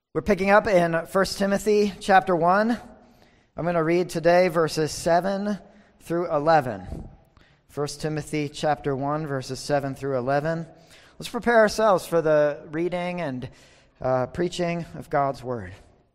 We're picking up in 1 Timothy chapter 1. I'm going to read today verses 7 through 11. 1 Timothy chapter 1, verses 7 through 11. Let's prepare ourselves for the reading and preaching of God's word.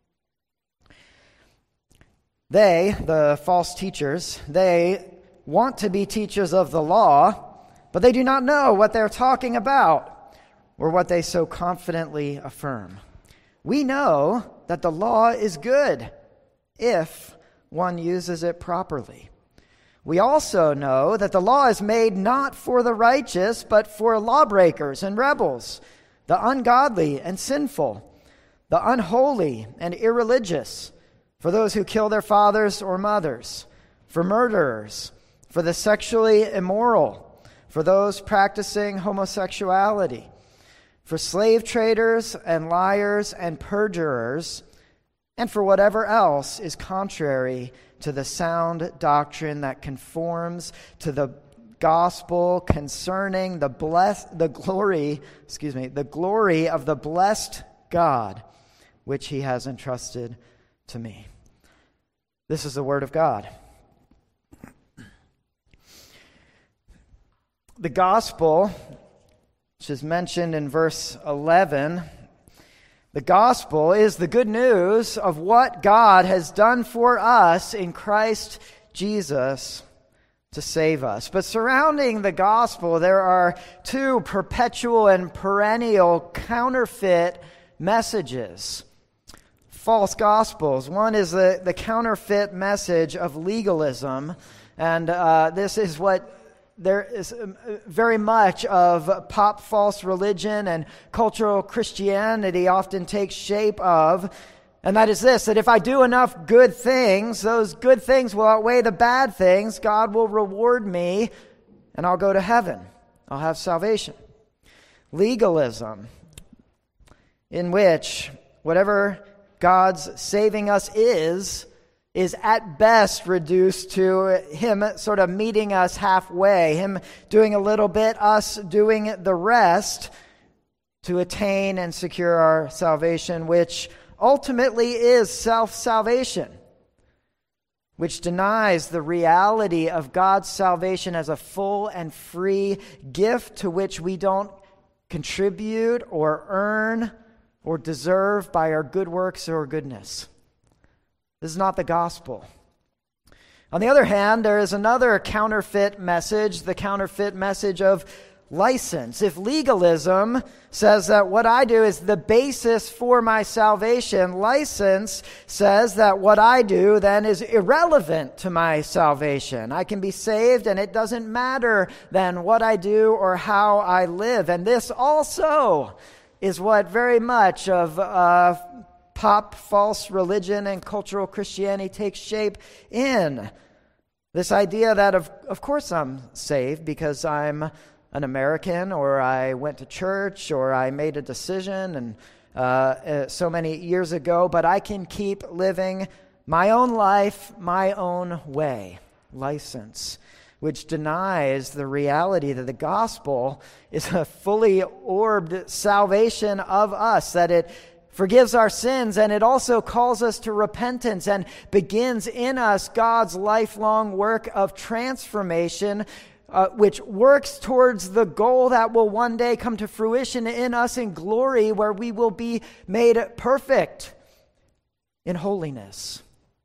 They, the false teachers, they want to be teachers of the law, but they do not know what they're talking about or what they so confidently affirm. We know that the law is good if one uses it properly. We also know that the law is made not for the righteous, but for lawbreakers and rebels, the ungodly and sinful, the unholy and irreligious, for those who kill their fathers or mothers, for murderers, for the sexually immoral, for those practicing homosexuality, for slave traders and liars and perjurers, and for whatever else is contrary to the sound doctrine that conforms to the gospel concerning the glory of the blessed God, which he has entrusted to me. This is the word of God. The gospel, which is mentioned in verse 11, the gospel is the good news of what God has done for us in Christ Jesus to save us. But surrounding the gospel, there are two perpetual and perennial counterfeit messages, false gospels. One is the counterfeit message of legalism, and this is what there is very much of pop false religion and cultural Christianity often takes shape of, and that is this, that if I do enough good things, those good things will outweigh the bad things, God will reward me, and I'll go to heaven. I'll have salvation. Legalism, in which whatever God's saving us is at best reduced to him sort of meeting us halfway, him doing a little bit, us doing the rest to attain and secure our salvation, which ultimately is self-salvation, which denies the reality of God's salvation as a full and free gift to which we don't contribute or earn or deserve by our good works or goodness. This is not the gospel. On the other hand, there is another counterfeit message, the counterfeit message of license. If legalism says that what I do is the basis for my salvation, license says that what I do then is irrelevant to my salvation. I can be saved and it doesn't matter then what I do or how I live. And this also is what very much of pop false religion and cultural Christianity takes shape in. This idea that of course I'm saved because I'm an American, or I went to church, or I made a decision and so many years ago, but I can keep living my own life, my own way. License, which denies the reality that the gospel is a fully orbed salvation of us, that it forgives our sins, and it also calls us to repentance and begins in us God's lifelong work of transformation, which works towards the goal that will one day come to fruition in us in glory, where we will be made perfect in holiness.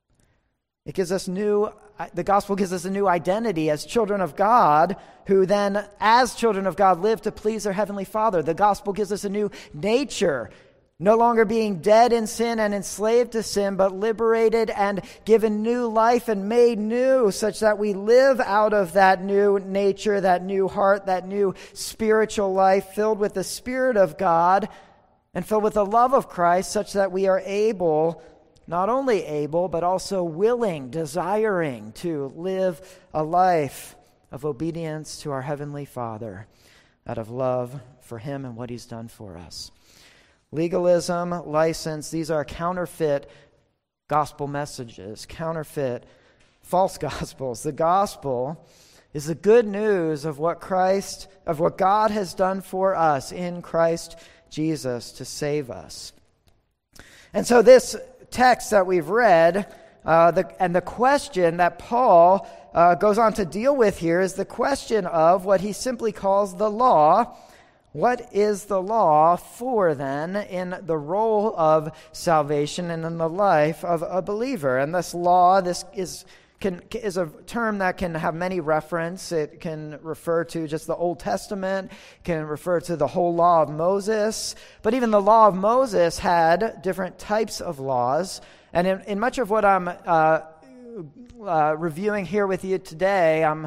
It gives us the gospel gives us a new identity as children of God, who then, as children of God, live to please their heavenly Father. The gospel gives us a new nature, no longer being dead in sin and enslaved to sin, but liberated and given new life and made new, such that we live out of that new nature, that new heart, that new spiritual life, filled with the Spirit of God and filled with the love of Christ, such that we are able, not only able, but also willing, desiring to live a life of obedience to our Heavenly Father out of love for Him and what He's done for us. Legalism, license, these are counterfeit gospel messages, counterfeit false gospels. The gospel is the good news of what God has done for us in Christ Jesus to save us. And so this text that we've read, and the question that Paul goes on to deal with here is the question of what he simply calls the law. What is the law for, then, in the role of salvation and in the life of a believer? And this law, this is a term that can have many references. It can refer to just the Old Testament, can refer to the whole law of Moses. But even the law of Moses had different types of laws. And in much of what I'm reviewing here with you today, I'm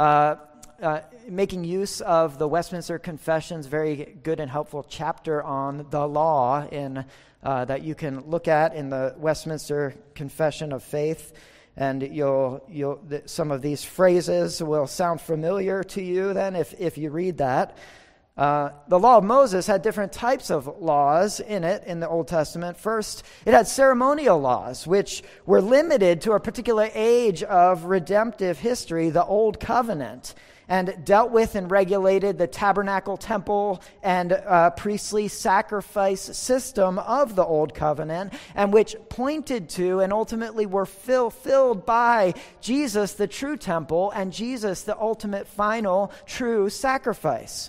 making use of the Westminster Confession's very good and helpful chapter on the law that you can look at in the Westminster Confession of Faith. And some of these phrases will sound familiar to you then if you read that. The law of Moses had different types of laws in it in the Old Testament. First, it had ceremonial laws, which were limited to a particular age of redemptive history, the Old Covenant, and dealt with and regulated the tabernacle, temple, and priestly sacrifice system of the Old Covenant, and which pointed to and ultimately were fulfilled by Jesus, the true temple, and Jesus, the ultimate, final, true sacrifice.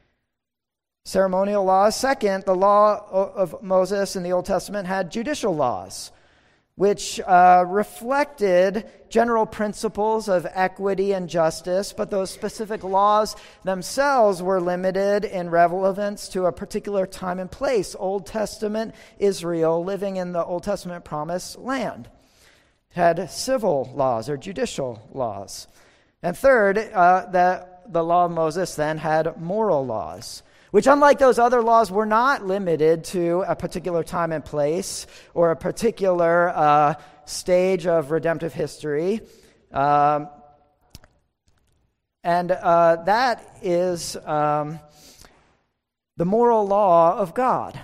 Ceremonial laws. Second, the law of Moses in the Old Testament had judicial laws, which reflected general principles of equity and justice, but those specific laws themselves were limited in relevance to a particular time and place. Old Testament Israel living in the Old Testament promised land had civil laws or judicial laws. And third, the law of Moses then had moral laws, which, unlike those other laws, were not limited to a particular time and place or a particular stage of redemptive history. And that is the moral law of God,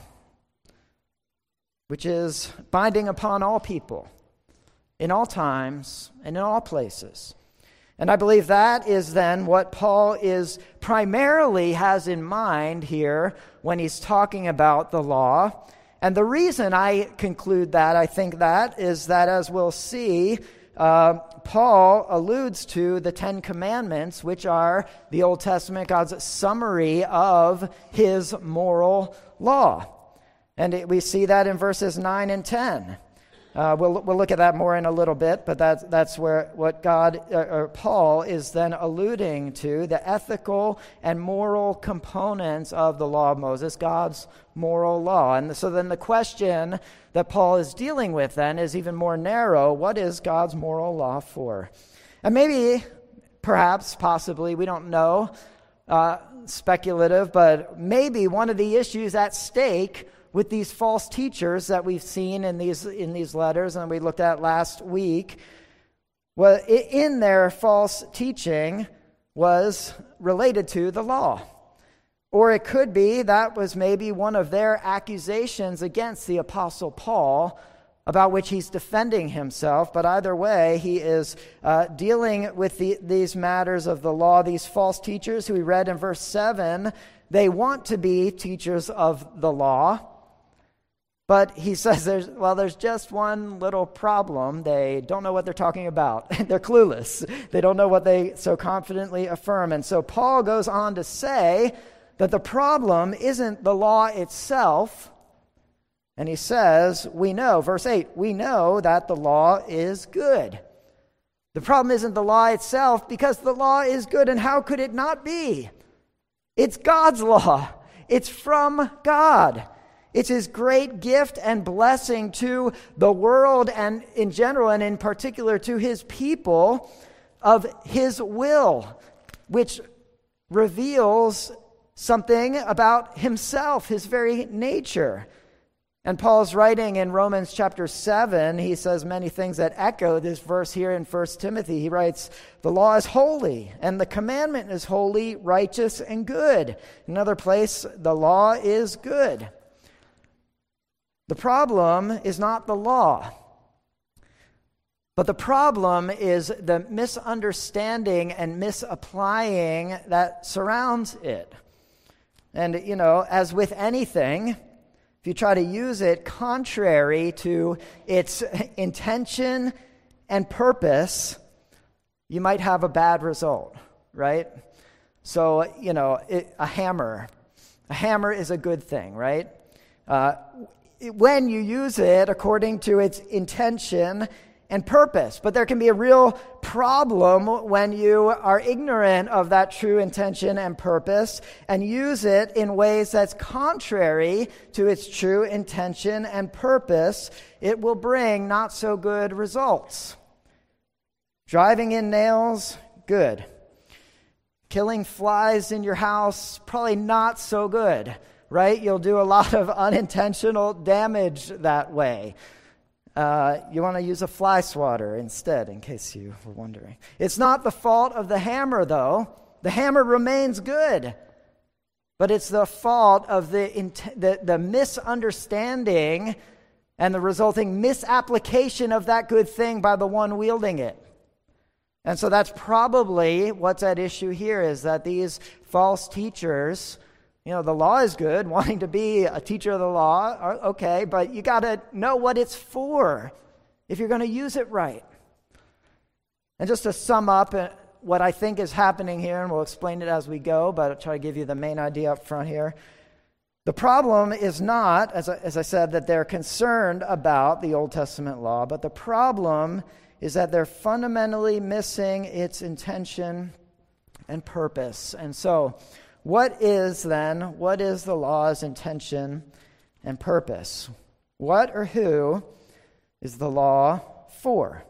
which is binding upon all people in all times and in all places. And I believe that is then what Paul is primarily has in mind here when he's talking about the law. And the reason I conclude that, I think that, is that as we'll see, Paul alludes to the Ten Commandments, which are the Old Testament, God's summary of his moral law. And we see that in verses 9 and 10. We'll look at that more in a little bit, but that's where what Paul is then alluding to, the ethical and moral components of the law of Moses, God's moral law. And so then the question that Paul is dealing with then is even more narrow. What is God's moral law for? And maybe, perhaps, possibly, we don't know, speculative, but maybe one of the issues at stake with these false teachers that we've seen in these letters and we looked at last week, well, in their false teaching was related to the law. Or it could be that was maybe one of their accusations against the Apostle Paul, about which he's defending himself. But either way, he is dealing with these matters of the law. These false teachers who we read in verse 7, they want to be teachers of the law. But he says there's just one little problem. They don't know what they're talking about. They're clueless. They don't know what they so confidently affirm. And so Paul goes on to say that the problem isn't the law itself. And he says, we know, verse 8, we know that the law is good. The problem isn't the law itself, because the law is good. And how could it not be? It's God's law. It's from God. It's his great gift and blessing to the world and in general and in particular to his people of his will, which reveals something about himself, his very nature. And Paul's writing in Romans chapter 7, he says many things that echo this verse here in 1 Timothy. He writes, the law is holy, and the commandment is holy, righteous, and good. Another place, the law is good. The problem is not the law, but the problem is the misunderstanding and misapplying that surrounds it. And, as with anything, if you try to use it contrary to its intention and purpose, you might have a bad result, right? So, a hammer is a good thing, right? When you use it according to its intention and purpose. But there can be a real problem when you are ignorant of that true intention and purpose and use it in ways that's contrary to its true intention and purpose. It will bring not so good results. Driving in nails, good. Killing flies in your house, probably not so good, right? You'll do a lot of unintentional damage that way. You want to use a fly swatter instead, in case you were wondering. It's not the fault of the hammer, though. The hammer remains good. But it's the fault of the misunderstanding and the resulting misapplication of that good thing by the one wielding it. And so that's probably what's at issue here, is that these false teachers, the law is good, wanting to be a teacher of the law, okay, but you got to know what it's for if you're going to use it right. And just to sum up what I think is happening here, and we'll explain it as we go, but I'll try to give you the main idea up front here. The problem is not, as I said, that they're concerned about the Old Testament law, but the problem is that they're fundamentally missing its intention and purpose. And so, what is the law's intention and purpose? What or who is the law for?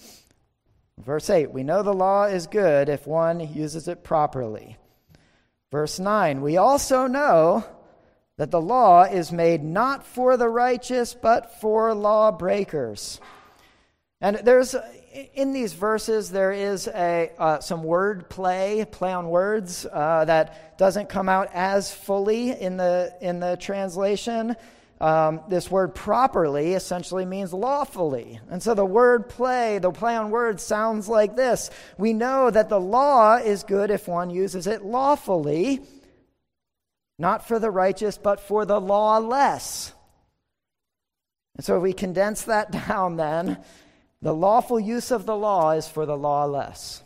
Verse 8, we know the law is good if one uses it properly. Verse 9, we also know that the law is made not for the righteous, but for lawbreakers. And in these verses, there is some word play on words that doesn't come out as fully in the translation. This word properly essentially means lawfully. And so the play on words sounds like this. We know that the law is good if one uses it lawfully, not for the righteous, but for the lawless. And so if we condense that down then, the lawful use of the law is for the lawless.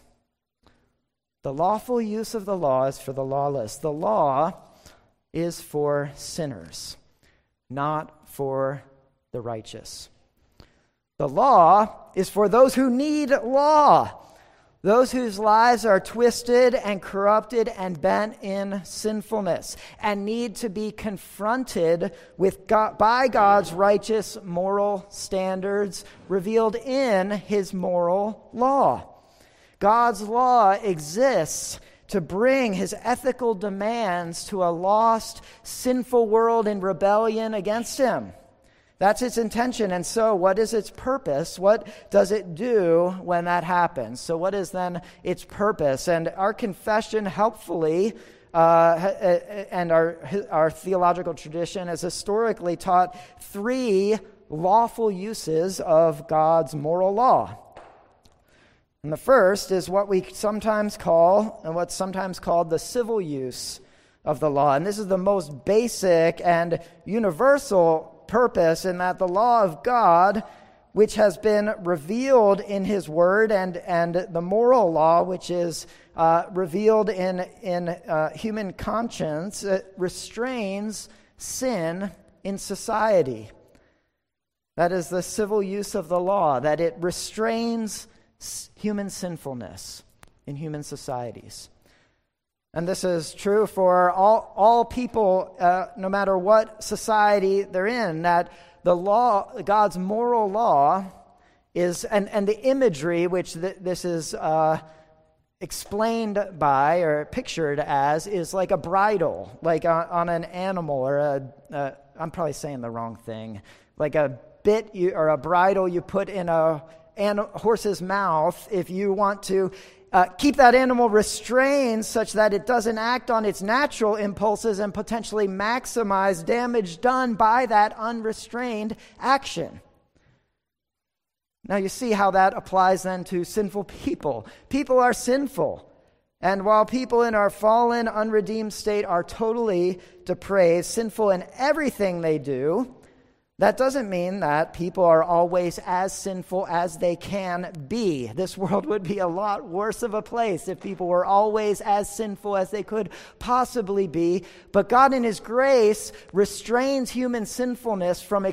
The lawful use of the law is for the lawless. The law is for sinners, not for the righteous. The law is for those who need law, those whose lives are twisted and corrupted and bent in sinfulness and need to be confronted with by God's righteous moral standards revealed in his moral law. God's law exists to bring his ethical demands to a lost, sinful world in rebellion against him. That's its intention. And so what is its purpose? What does it do when that happens? So what is then its purpose? And our confession helpfully and our theological tradition has historically taught three lawful uses of God's moral law. And the first is what we sometimes call, and what's sometimes called the civil use of the law. And this is the most basic and universal purpose, in that the law of God, which has been revealed in his word, and the moral law, which is revealed in human conscience, restrains sin in society. That is the civil use of the law, that it restrains human sinfulness in human societies. And this is true for all people, no matter what society they're in, that the law, God's moral law, is, and the imagery which this is explained by or pictured as, is like a bridle, like on an animal, or I'm probably saying the wrong thing, like a bit or a bridle you put in a horse's mouth if you want to keep that animal restrained such that it doesn't act on its natural impulses and potentially maximize damage done by that unrestrained action. Now you see how that applies then to sinful people. People are sinful, And while people in our fallen, unredeemed state are totally depraved, sinful in everything they do, that doesn't mean that people are always as sinful as they can be. This world would be a lot worse of a place if people were always as sinful as they could possibly be. But God in His grace restrains human sinfulness from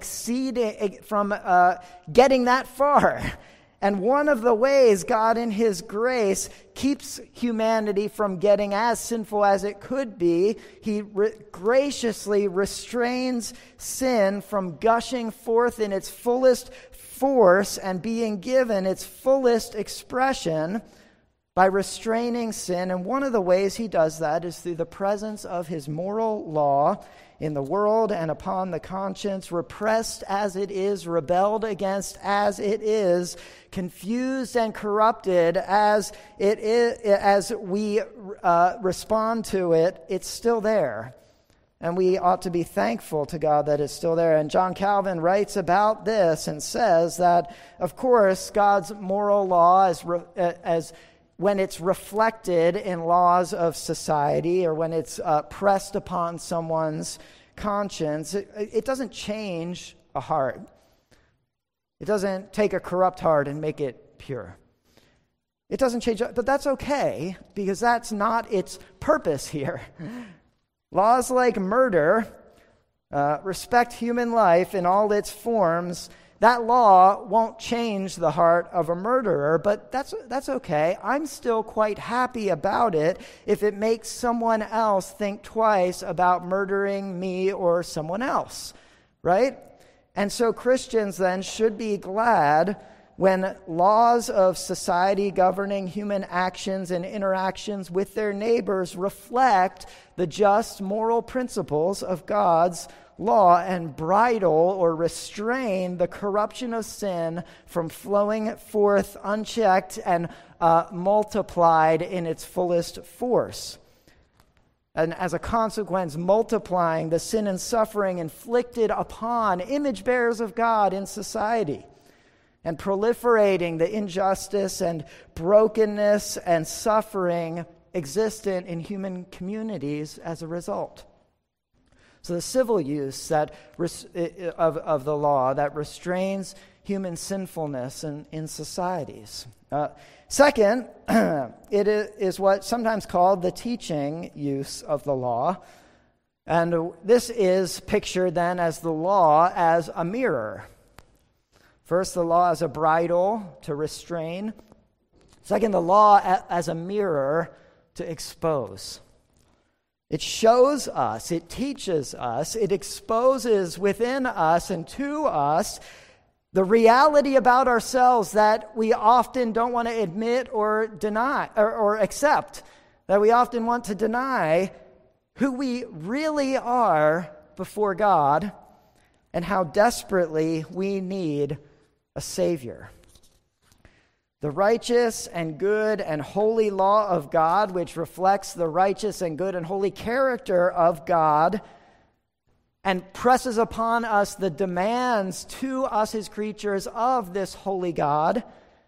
getting that far. And one of the ways God in His grace keeps humanity from getting as sinful as it could be, He graciously restrains sin from gushing forth in its fullest force and being given its fullest expression by restraining sin. And one of the ways He does that is through the presence of His moral law in the world and upon the conscience, repressed as it is, rebelled against as it is, confused and corrupted as it is, as we respond to it, it's still there. And we ought to be thankful to God that it's still there. And John Calvin writes about this and says that, of course, God's moral law as when it's reflected in laws of society or when it's pressed upon someone's conscience, it doesn't change a heart. It doesn't take a corrupt heart and make it pure. It doesn't change, but that's okay because that's not its purpose here. Laws like murder respect human life in all its forms. That law won't change the heart of a murderer, but that's okay. I'm still quite happy about it if it makes someone else think twice about murdering me or someone else, right? And so Christians then should be glad when laws of society governing human actions and interactions with their neighbors reflect the just moral principles of God's law and bridle or restrain the corruption of sin from flowing forth unchecked and multiplied in its fullest force. And as a consequence, multiplying the sin and suffering inflicted upon image bearers of God in society, and proliferating the injustice and brokenness and suffering existent in human communities as a result. So the civil use of the law that restrains human sinfulness in societies. Second, it is what's sometimes called the teaching use of the law. And this is pictured then as the law as a mirror. First, the law as a bridle to restrain. Second, the law as a mirror to expose. It shows us, it teaches us, it exposes within us and to us the reality about ourselves that we often don't want to admit or deny or accept, that we often want to deny who we really are before God and how desperately we need a Savior. The righteous and good and holy law of God, which reflects the righteous and good and holy character of God and presses upon us the demands to us, His creatures, of this holy God,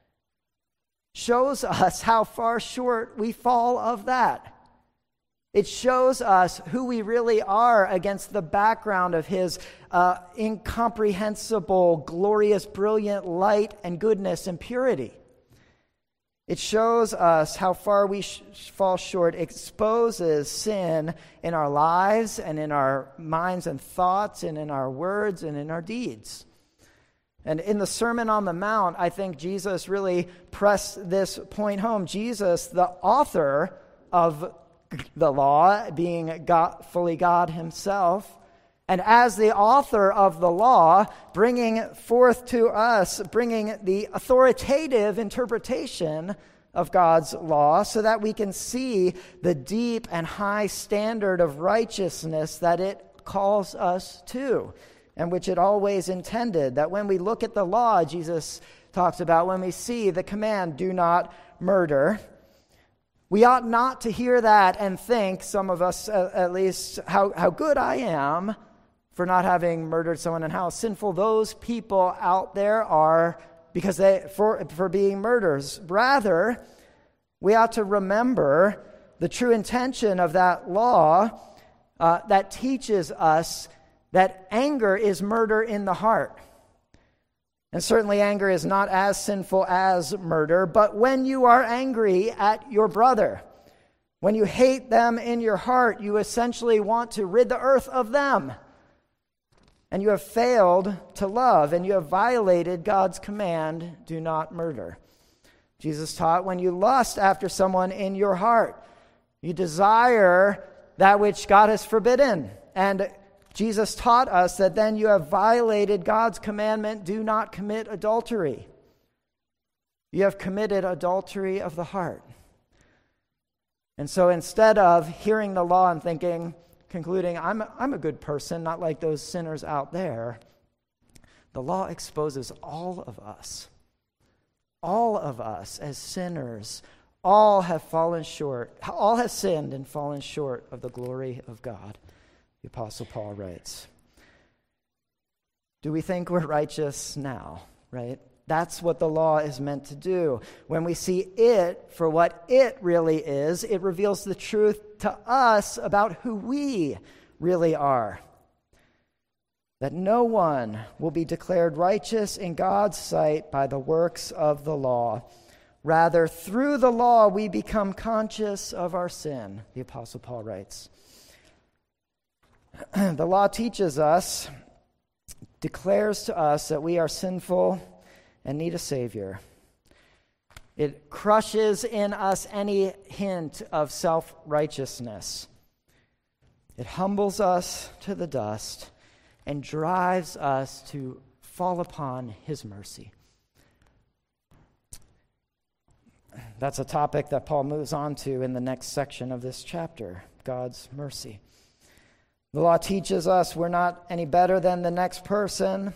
shows us how far short we fall of that. It shows us who we really are against the background of His incomprehensible, glorious, brilliant light and goodness and purity. It shows us how far we fall short, exposes sin in our lives and in our minds and thoughts and in our words and in our deeds. And in the Sermon on the Mount, I think Jesus really pressed this point home. Jesus, the author of the law, being God, fully God Himself, and as the author of the law, bringing forth to us, bringing the authoritative interpretation of God's law so that we can see the deep and high standard of righteousness that it calls us to, and which it always intended. That when we look at the law, Jesus talks about, when we see the command, do not murder, we ought not to hear that and think, some of us at least, how good I am for not having murdered someone and how sinful those people out there are because for being murderers. Rather, we ought to remember the true intention of that law that teaches us that anger is murder in the heart. And certainly anger is not as sinful as murder, but when you are angry at your brother, when you hate them in your heart, you essentially want to rid the earth of them. And you have failed to love, and you have violated God's command, do not murder. Jesus taught when you lust after someone in your heart, you desire that which God has forbidden. And Jesus taught us that then you have violated God's commandment, do not commit adultery. You have committed adultery of the heart. And so instead of hearing the law and concluding, I'm a good person, not like those sinners out there, the law exposes all of us as sinners. All have sinned and fallen short of the glory of God. The Apostle Paul writes. Do we think we're righteous now, right? That's what the law is meant to do. When we see it for what it really is, it reveals the truth to us about who we really are. That no one will be declared righteous in God's sight by the works of the law. Rather, through the law, we become conscious of our sin, the Apostle Paul writes. The law teaches us, declares to us that we are sinful and need a Savior. It crushes in us any hint of self-righteousness. It humbles us to the dust and drives us to fall upon His mercy. That's a topic that Paul moves on to in the next section of this chapter, God's mercy. The law teaches us we're not any better than the next person,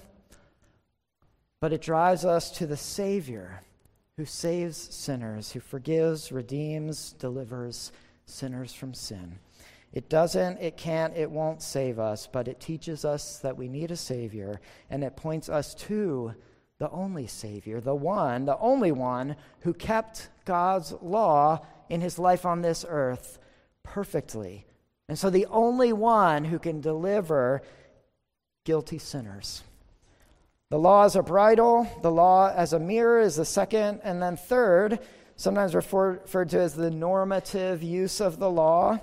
but it drives us to the Savior who saves sinners, who forgives, redeems, delivers sinners from sin. It doesn't, it can't, it won't save us, but it teaches us that we need a Savior, and it points us to the only Savior, the only one who kept God's law in his life on this earth perfectly. And so the only one who can deliver guilty sinners. The law as a bridle, the law as a mirror is the second, and then third, sometimes referred to as the normative use of the law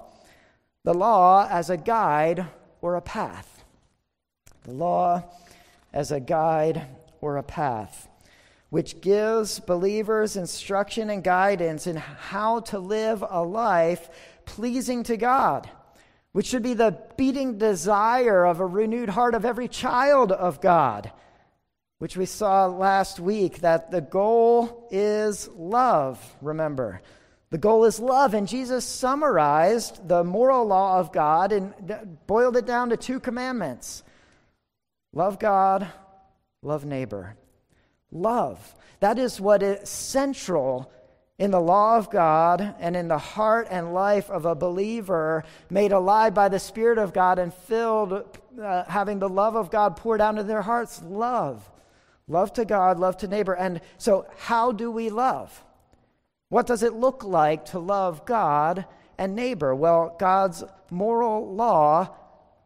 as a guide or a path. The law as a guide or a path, which gives believers instruction and guidance in how to live a life pleasing to God, which should be the beating desire of a renewed heart of every child of God, which we saw last week, that the goal is love, remember. The goal is love, and Jesus summarized the moral law of God and boiled it down to 2 commandments. Love God, love neighbor. Love. That is what is central in the law of God and in the heart and life of a believer made alive by the Spirit of God and filled, having the love of God poured out into their hearts. Love. Love to God, love to neighbor. And so how do we love? What does it look like to love God and neighbor? Well, God's moral law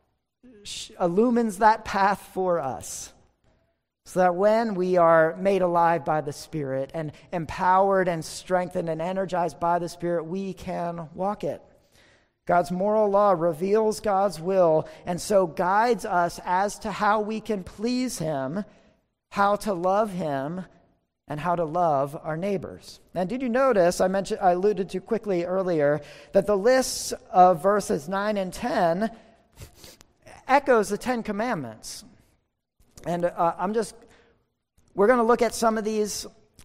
illumines that path for us, so that when we are made alive by the Spirit and empowered and strengthened and energized by the Spirit, we can walk it. God's moral law reveals God's will and so guides us as to how we can please Him, how to love Him, and how to love our neighbors. And did you notice, I alluded to quickly earlier, that the lists of verses 9 and 10 echoes the 10 Commandments. And we're going to look at some of these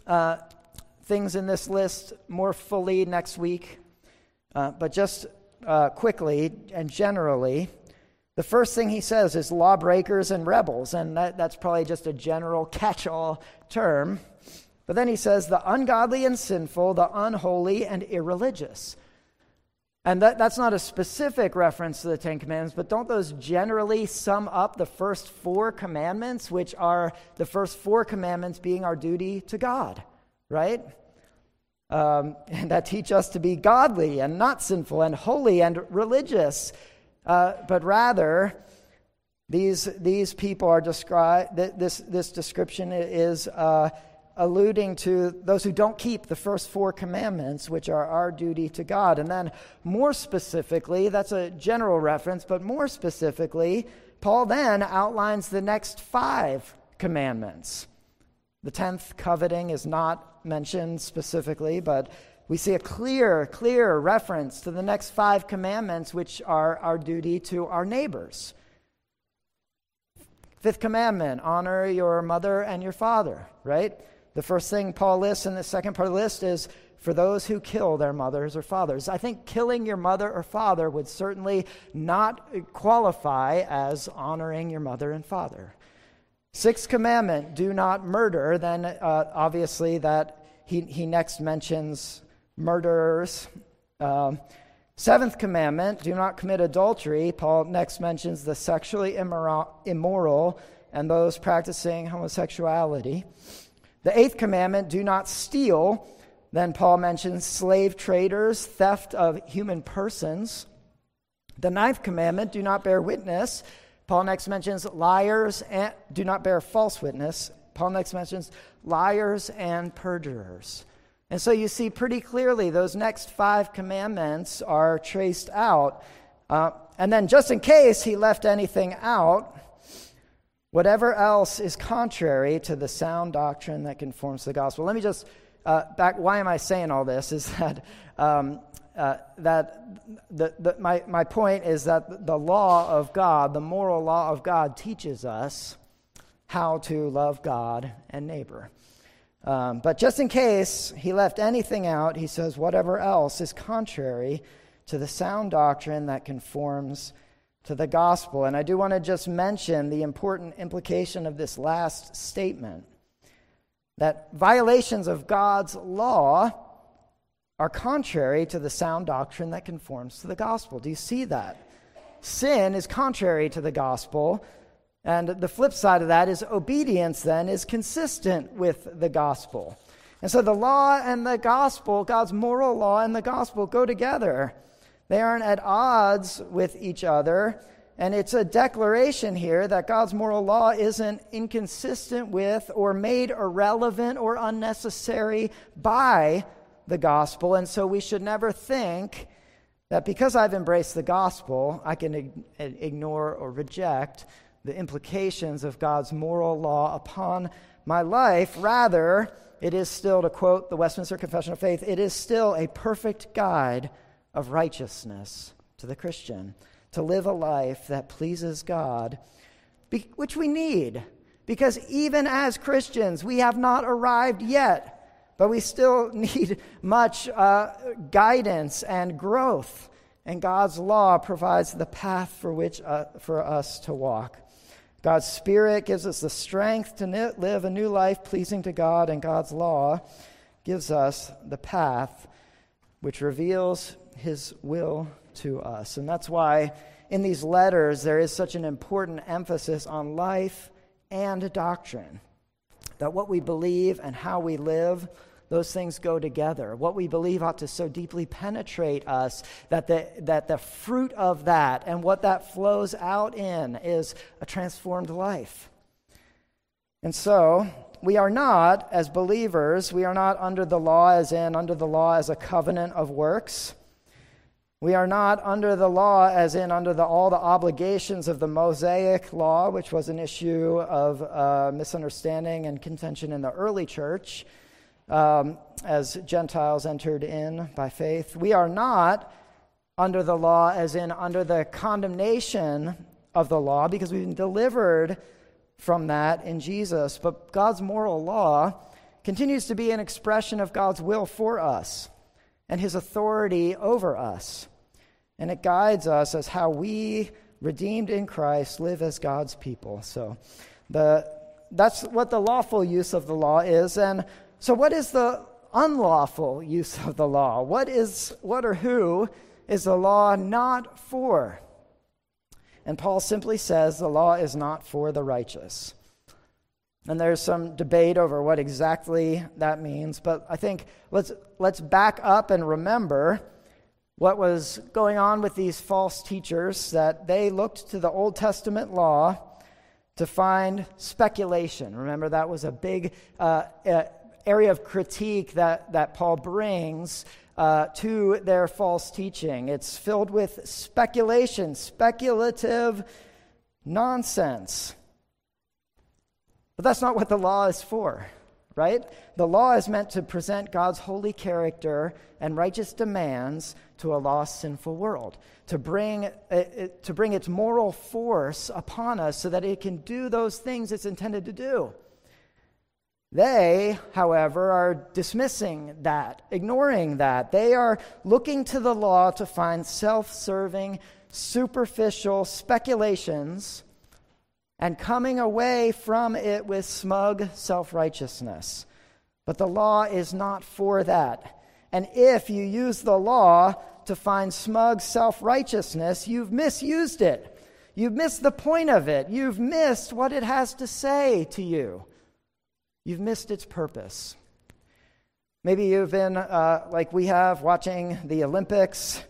things in this list more fully next week. But just quickly and generally, the first thing he says is lawbreakers and rebels. And that's probably just a general catch-all term. But then he says the ungodly and sinful, the unholy and irreligious. And that's not a specific reference to the 10 Commandments, but don't those generally sum up the first 4 commandments, which are the first 4 commandments being our duty to God, right? and that teach us to be godly and not sinful and holy and religious. But rather, these people are described. This description is alluding to those who don't keep the first 4 commandments, which are our duty to God. And then more specifically, that's a general reference, but more specifically, Paul then outlines the next 5 commandments. The 10th, coveting, is not mentioned specifically, but we see a clear reference to the next 5 commandments, which are our duty to our neighbors. 5th commandment, honor your mother and your father, right? The first thing Paul lists in the second part of the list is for those who kill their mothers or fathers. I think killing your mother or father would certainly not qualify as honoring your mother and father. 6th commandment, do not murder. Then obviously that he next mentions murderers. 7th commandment, do not commit adultery. Paul next mentions the sexually immoral and those practicing homosexuality. The 8th commandment, do not steal. Then Paul mentions slave traders, theft of human persons. The 9th commandment, do not bear witness. Paul next mentions liars and do not bear false witness. Paul next mentions liars and perjurers. And so you see pretty clearly those next 5 commandments are traced out. And then just in case he left anything out, whatever else is contrary to the sound doctrine that conforms to the gospel. Let me just back. Why am I saying all this? Is that my point is that the law of God, the moral law of God, teaches us how to love God and neighbor. But just in case he left anything out, he says whatever else is contrary to the sound doctrine that conforms to the gospel. And I do want to just mention the important implication of this last statement, that violations of God's law are contrary to the sound doctrine that conforms to the gospel. Do you see that? Sin is contrary to the gospel, and the flip side of that is obedience then is consistent with the gospel. And so the law and the gospel, God's moral law and the gospel go together. They aren't at odds with each other, and it's a declaration here that God's moral law isn't inconsistent with or made irrelevant or unnecessary by the gospel. And so we should never think that because I've embraced the gospel, I can ignore or reject the implications of God's moral law upon my life. Rather, it is still, to quote the Westminster Confession of Faith, it is still a perfect guide of righteousness to the Christian, to live a life that pleases God, which we need, because even as Christians, we have not arrived yet, but we still need much guidance and growth, and God's law provides the path for us to walk. God's Spirit gives us the strength to live a new life pleasing to God, and God's law gives us the path which reveals His will to us. And that's why in these letters there is such an important emphasis on life and doctrine, that what we believe and how we live, those things go together. What we believe ought to so deeply penetrate us that the fruit of that and what that flows out in is a transformed life. And so we are not, as believers, we are not under the law as a covenant of works. We are not under the law as in under all the obligations of the Mosaic law, which was an issue of misunderstanding and contention in the early church as Gentiles entered in by faith. We are not under the law as in under the condemnation of the law, because we've been delivered from that in Jesus. But God's moral law continues to be an expression of God's will for us and His authority over us. And it guides us as how we, redeemed in Christ, live as God's people. So that's what the lawful use of the law is. And so what is the unlawful use of the law? What or who is the law not for? And Paul simply says the law is not for the righteous. And there's some debate over what exactly that means, but I think let's back up and remember what was going on with these false teachers, that they looked to the Old Testament law to find speculation. Remember, that was a big area of critique that Paul brings to their false teaching. It's filled with speculation, speculative nonsense. But that's not what the law is for, right? The law is meant to present God's holy character and righteous demands to a lost, sinful world, to bring its moral force upon us so that it can do those things it's intended to do. They, however, are dismissing that, ignoring that. They are looking to the law to find self-serving, superficial speculations and coming away from it with smug self-righteousness. But the law is not for that. And if you use the law to find smug self-righteousness, you've misused it. You've missed the point of it. You've missed what it has to say to you. You've missed its purpose. Maybe you've been, like we have, watching the Olympics,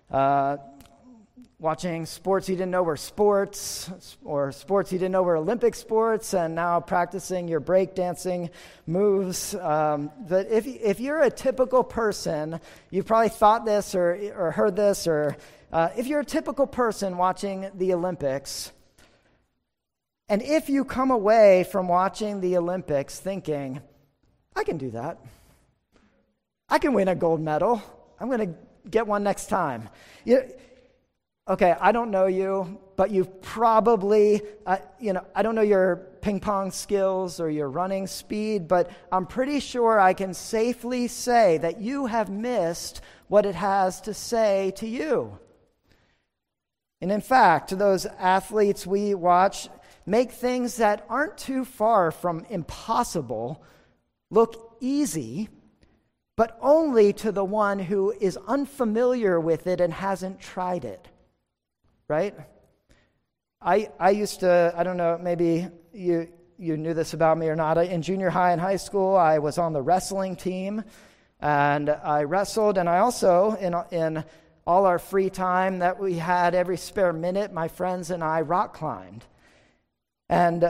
watching sports you didn't know were sports, or sports you didn't know were Olympic sports, and now practicing your breakdancing moves. But if you're a typical person, you've probably thought this or heard this, or if you're a typical person watching the Olympics, and if you come away from watching the Olympics thinking, I can do that. I can win a gold medal. I'm going to get one next time. Okay, I don't know you, but you've probably, I don't know your ping pong skills or your running speed, but I'm pretty sure I can safely say that you have missed what it has to say to you. And in fact, those athletes we watch make things that aren't too far from impossible look easy, but only to the one who is unfamiliar with it and hasn't tried it. Right? I used to, I don't know, maybe you knew this about me or not. In junior high and high school, I was on the wrestling team, and I wrestled, and I also, in all our free time that we had, every spare minute, my friends and I rock climbed. And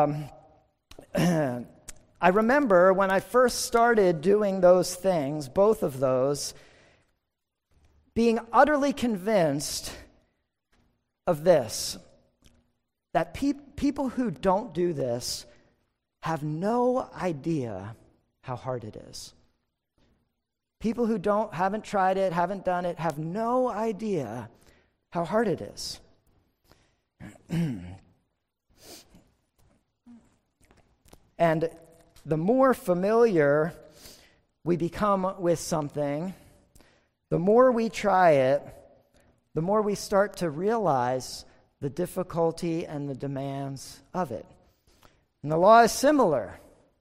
I remember when I first started doing those things, both of those, being utterly convinced of this, that people who don't do this have no idea how hard it is. People who haven't tried it, haven't done it, have no idea how hard it is. And the more familiar we become with something, the more we try it, the more we start to realize the difficulty and the demands of it. And the law is similar.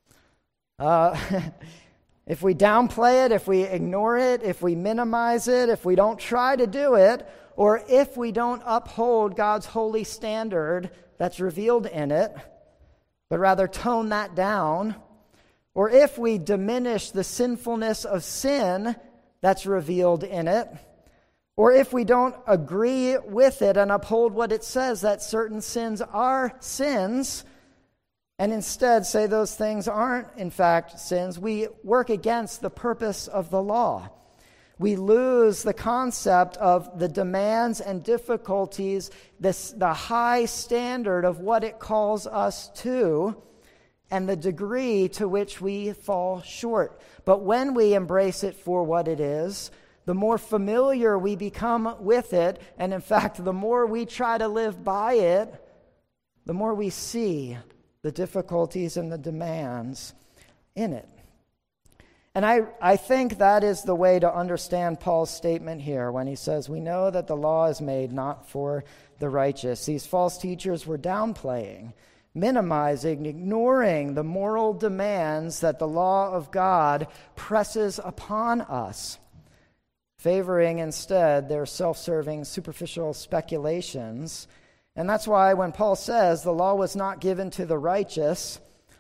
If we downplay it, if we ignore it, if we minimize it, if we don't try to do it, or if we don't uphold God's holy standard that's revealed in it, but rather tone that down, or if we diminish the sinfulness of sin that's revealed in it, or if we don't agree with it and uphold what it says that certain sins are sins, and instead say those things aren't in fact sins, we work against the purpose of the law. We lose the concept of the demands and difficulties, the high standard of what it calls us to, and the degree to which we fall short. But when we embrace it for what it is, the more familiar we become with it, and in fact, the more we try to live by it, the more we see the difficulties and the demands in it. And I think that is the way to understand Paul's statement here when he says, we know that the law is made not for the righteous. These false teachers were downplaying, minimizing, ignoring the moral demands that the law of God presses upon us, favoring instead their self-serving, superficial speculations. And that's why when Paul says the law was not given to the righteous,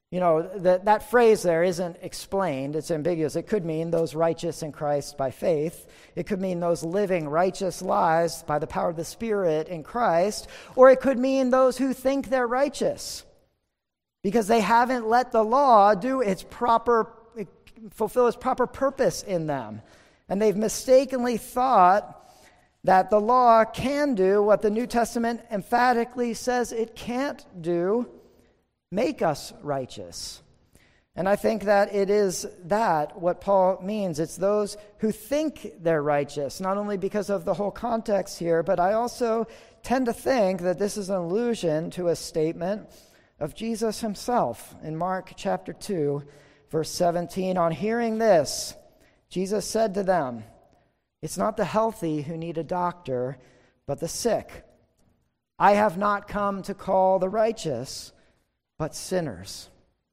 That phrase there isn't explained. It's ambiguous. It could mean those righteous in Christ by faith. It could mean those living righteous lives by the power of the Spirit in Christ. Or it could mean those who think they're righteous because they haven't let the law fulfill its proper purpose in them. And they've mistakenly thought that the law can do what the New Testament emphatically says it can't do: make us righteous. And I think that it is what Paul means. It's those who think they're righteous, not only because of the whole context here, but I also tend to think that this is an allusion to a statement of Jesus himself in Mark chapter 2, verse 17. On hearing this, Jesus said to them, "It's not the healthy who need a doctor, but the sick. I have not come to call the righteous, but sinners."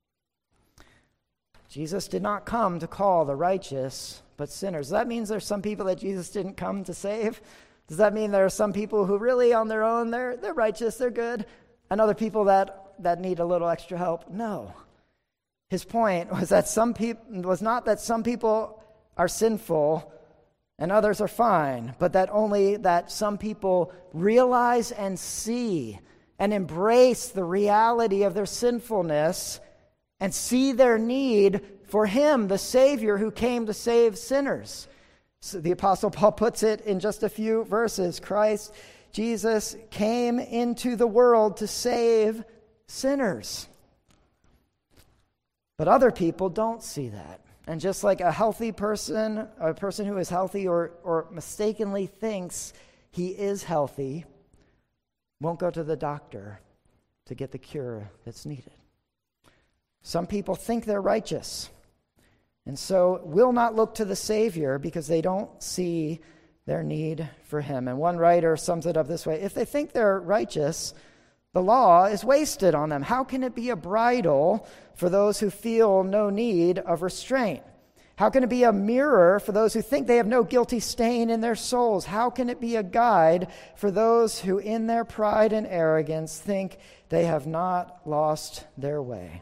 Jesus did not come to call the righteous, but sinners. That means there's some people that Jesus didn't come to save. Does that mean there are some people who really on their own, they're righteous, they're good, and other people that need a little extra help? No. His point was not that some people are sinful and others are fine, but that some people realize and see and embrace the reality of their sinfulness and see their need for him, the Savior who came to save sinners. So the Apostle Paul puts it in just a few verses. Christ Jesus came into the world to save sinners. But other people don't see that. And just like a healthy person, a person who is healthy or mistakenly thinks he is healthy, won't go to the doctor to get the cure that's needed. Some people think they're righteous, and so will not look to the Savior because they don't see their need for him. And one writer sums it up this way: if they think they're righteous, the law is wasted on them. How can it be a bridle for those who feel no need of restraint? How can it be a mirror for those who think they have no guilty stain in their souls? How can it be a guide for those who in their pride and arrogance think they have not lost their way?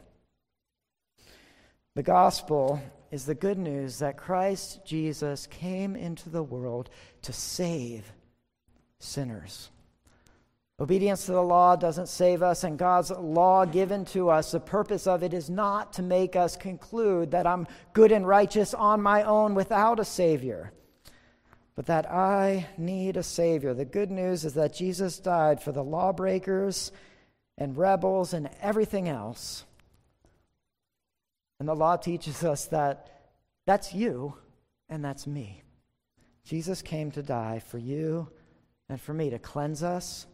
The gospel is the good news that Christ Jesus came into the world to save sinners. Obedience to the law doesn't save us, and God's law given to us, the purpose of it is not to make us conclude that I'm good and righteous on my own without a Savior, but that I need a Savior. The good news is that Jesus died for the lawbreakers and rebels and everything else. And the law teaches us that that's you and that's me. Jesus came to die for you and for me, to cleanse us,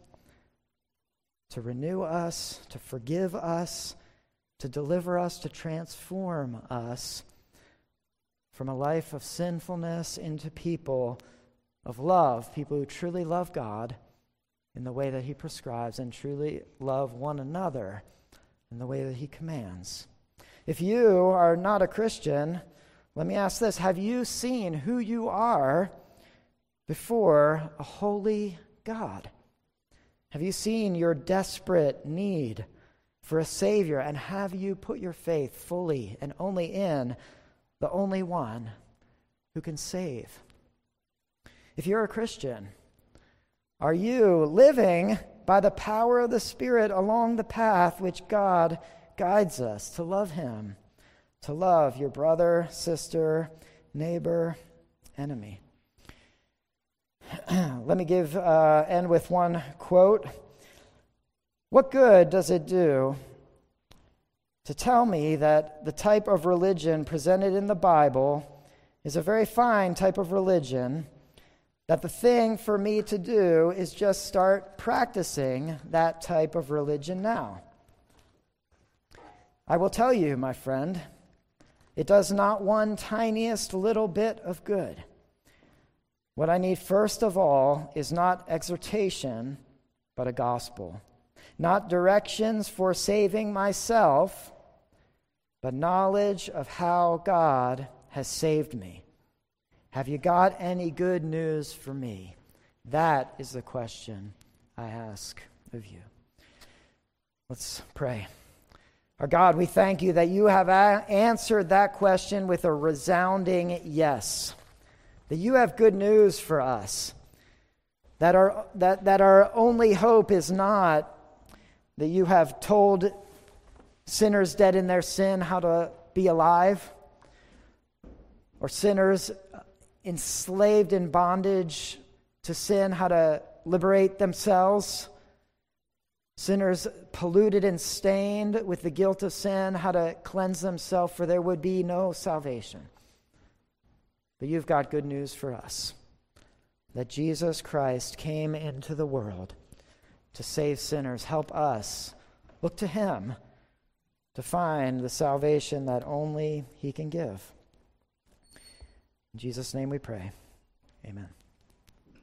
to renew us, to forgive us, to deliver us, to transform us from a life of sinfulness into people of love, people who truly love God in the way that he prescribes and truly love one another in the way that he commands. If you are not a Christian, let me ask this: have you seen who you are before a holy God? Have you seen your desperate need for a Savior, and have you put your faith fully and only in the only one who can save? If you're a Christian, are you living by the power of the Spirit along the path which God guides us to love him, to love your brother, sister, neighbor, enemy? Let me end with one quote. What good does it do to tell me that the type of religion presented in the Bible is a very fine type of religion, that the thing for me to do is just start practicing that type of religion now? I will tell you, my friend, it does not one tiniest little bit of good. What I need first of all is not exhortation, but a gospel. Not directions for saving myself, but knowledge of how God has saved me. Have you got any good news for me? That is the question I ask of you. Let's pray. Our God, we thank you that you have answered that question with a resounding yes. That you have good news for us. That our only hope is not that you have told sinners dead in their sin how to be alive, or sinners enslaved in bondage to sin how to liberate themselves, sinners polluted and stained with the guilt of sin how to cleanse themselves, for there would be no salvation. But you've got good news for us, that Jesus Christ came into the world to save sinners. Help us look to him to find the salvation that only he can give. In Jesus' name we pray. Amen.